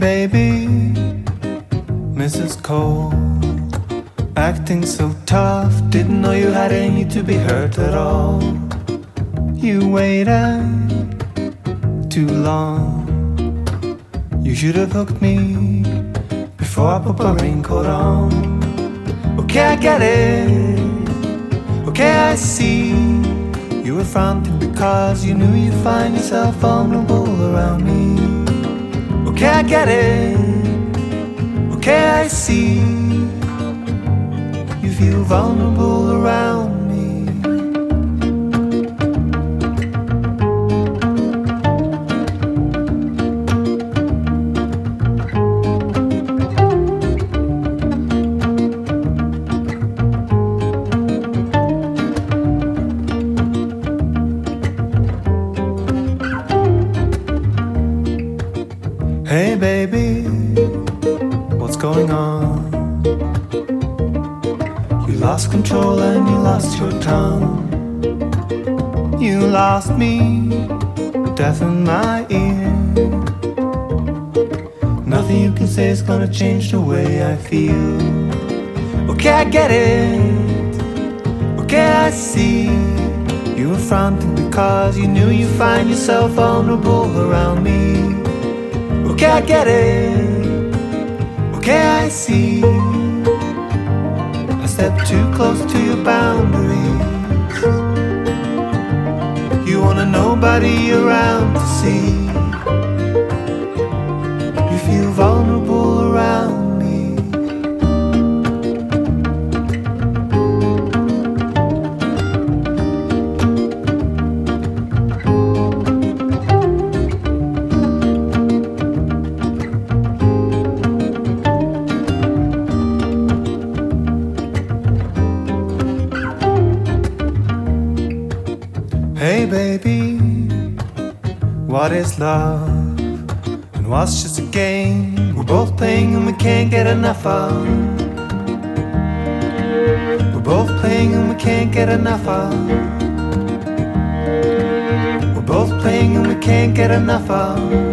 baby, Mrs. Cole, acting so tough, didn't know you had any to be hurt at all. You waited too long, you should have hooked me before I put my raincoat on. Okay, I get it, okay, I see. You were fronting because you knew you'd find yourself vulnerable around me. Okay, I get it, okay, I see. You feel vulnerable around me. Hey baby, what's going on? You lost control and you lost your tongue. You lost me, death in my ear. Nothing you can say is gonna change the way I feel. Okay, I get it, okay, I see. You were fronting because you knew you'd find yourself vulnerable around me. Okay, I get it, okay, I see. I stepped too close to your boundaries. You wanted nobody around to see. You feel vulnerable around me. Hey baby, what is love? And what's just a game we're both playing and we can't get enough of? We're both playing and we can't get enough of. We're both playing and we can't get enough of.